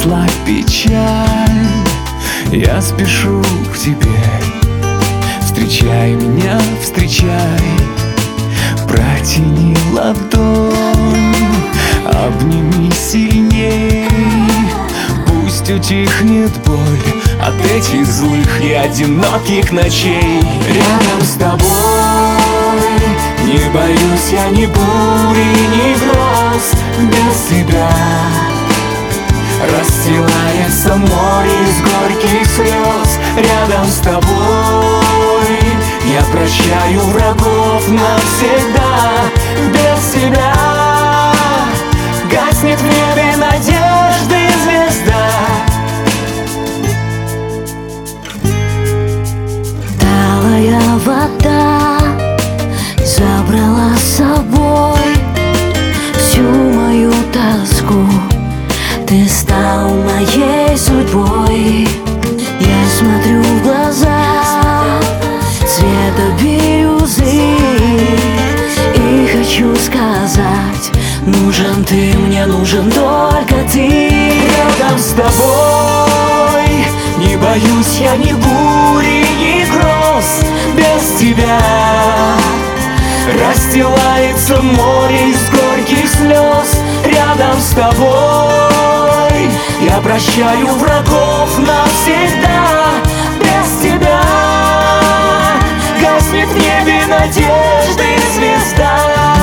прошла печаль, я спешу к тебе. Встречай меня, встречай, протяни ладонь, обними сильней. Пусть утихнет боль от этих злых и одиноких ночей. Рядом с тобой не боюсь я ни бури, ни гроз. Без тебя расстилается море из горьких слез. Рядом с тобой я прощаю врагов навсегда. Без тебя гаснет в небе надежды звезда. Талая вода забрала с собой всю мою тоску. Ты стал моей судьбой. Я смотрю в глаза цвета бирюзы и хочу сказать: нужен ты мне, нужен только ты. Рядом с тобой не боюсь я ни бури, ни гроз. Без тебя расстилается море из горьких слез. Рядом с тобой я прощаю врагов навсегда. Без тебя гаснет в небе надежды звезда.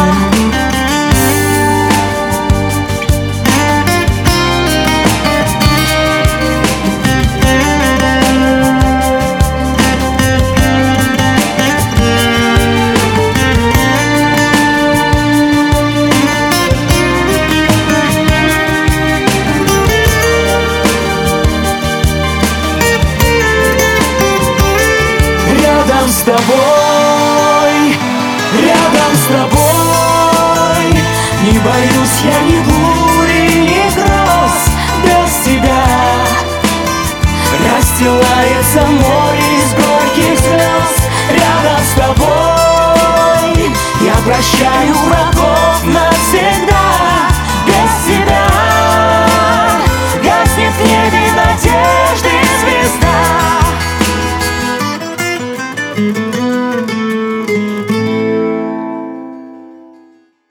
Рядом с тобой не боюсь я ни бури, ни гроз. Без тебя расстилается море из горьких слез. Рядом с тобой я прощаю врагов